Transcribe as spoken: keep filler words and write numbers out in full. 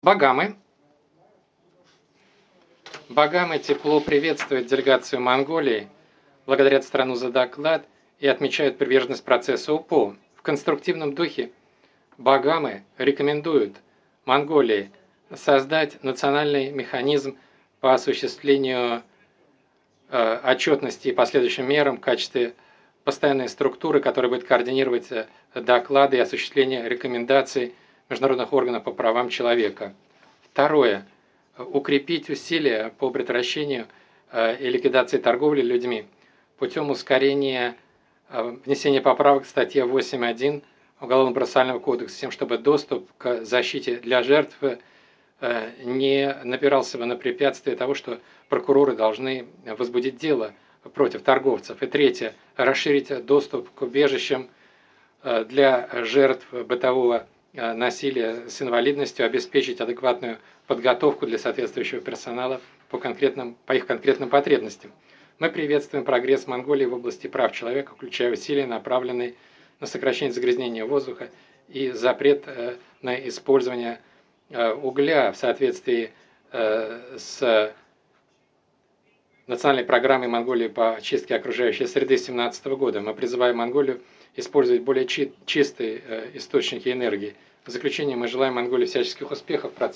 Багамы. Багамы тепло приветствуют делегацию Монголии, благодарят страну за доклад и отмечают приверженность процессу УПО. В конструктивном духе Багамы рекомендуют Монголии создать национальный механизм по осуществлению э, отчетности и последующим мерам в качестве постоянной структуры, которая будет координировать доклады и осуществление рекомендаций международных органов по правам человека. Второе. Укрепить усилия по предотвращению и ликвидации торговли людьми путем ускорения внесения поправок к статье восемь точка один Уголовно-процессуального кодекса, с тем, чтобы доступ к защите для жертв не напирался бы на препятствие того, что прокуроры должны возбудить дело против торговцев. И третье. Расширить доступ к убежищам для жертв бытового насилия с инвалидностью, обеспечить адекватную подготовку для соответствующего персонала по, конкретным, по их конкретным потребностям. Мы приветствуем прогресс Монголии в области прав человека, включая усилия, направленные на сокращение загрязнения воздуха и запрет на использование угля в соответствии с национальной программой Монголии по очистке окружающей среды две тысячи семнадцатого года. Мы призываем Монголию использовать более чи чистые источники энергии. В заключение мы желаем Монголии всяческих успехов в процессе